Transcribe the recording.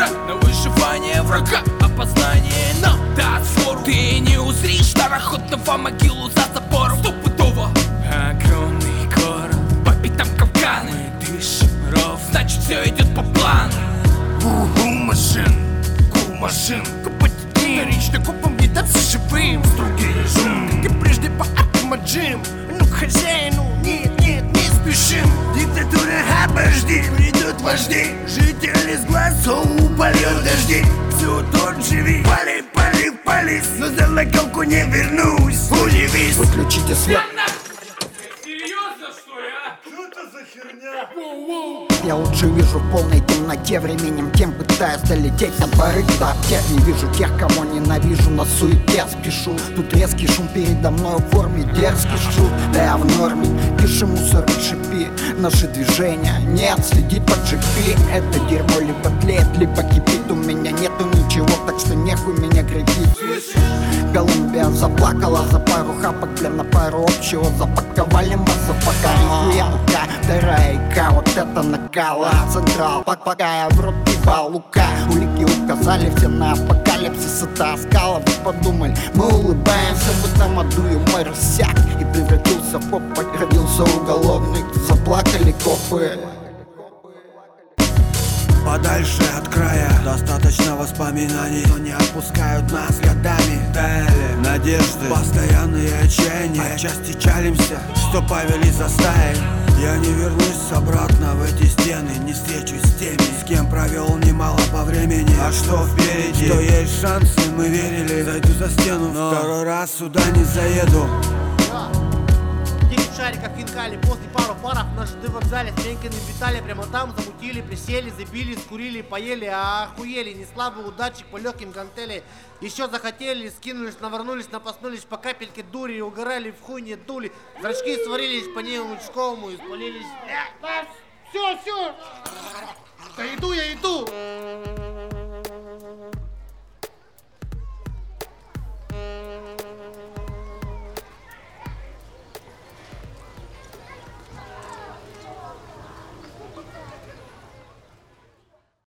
игра на выживание врага, опознание нам даст фору. Ты не узришь староходного могилу за забором. Стопудово огромный город, по пятам капканы. Мы дышим ровно, значит все идет по плану. Машин, купать вторично купом не даться живым. Строгий режим, как и прежде по Акмаджим. Ну к хозяину, нет, не спешим. Диктатура, обожди, придут вожди. Жители с глаз упалят дожди. Все тот живи, пали, но за локалку не вернусь. Удивись. Выключите свет. Серьезно, что ли, а? Что это за херня? Я лучше вижу в полной темноте, временем тем пытаюсь долететь на порыв до аптек. Не вижу тех, кого ненавижу, на суете спешу. Тут резкий шум передо мной в форме дерзкий шут. Да я в норме, пиши мусор и шипи. Наши движения нет, следить по GP. Это дерьмо либо тлеет, либо кипит. У меня нету ничего, так что нехуй меня грабить. Колумбия заплакала за пару хапок, бля, на пару общего запаковали массу, пока нихуя лука. Вторая ика, вот это накала. Централ, пока я в рот ебал лука. Улики указали все на апокалипсис, это оскала. Вы подумали, мы улыбаемся, в этом аду юмор иссяк и превратился в поп, родился уголовник. Заплакали копы. Подальше от края, достаточно воспоминаний, но не отпускают нас годами. Таяли надежды, постоянные отчаяния, отчасти чалимся, что повели за стаей. Я не вернусь обратно в эти стены, не встречусь с теми, с кем провел немало по времени. А что впереди? Что есть шансы, мы верили. Зайду за стену, но второй раз сюда не заеду. 9 шариков хинкали, после пару паров на ЖД вокзале с Ленькой напитали. Прямо там замутили, присели, забили, скурили, поели, охуели. Не слабый удачик по легким гантели. Еще захотели, скинулись, навернулись, напоснулись по капельке дури. Угорали, в хуй не дули. Зрачки сварились по нему Лучковому и спалились. Все, я иду.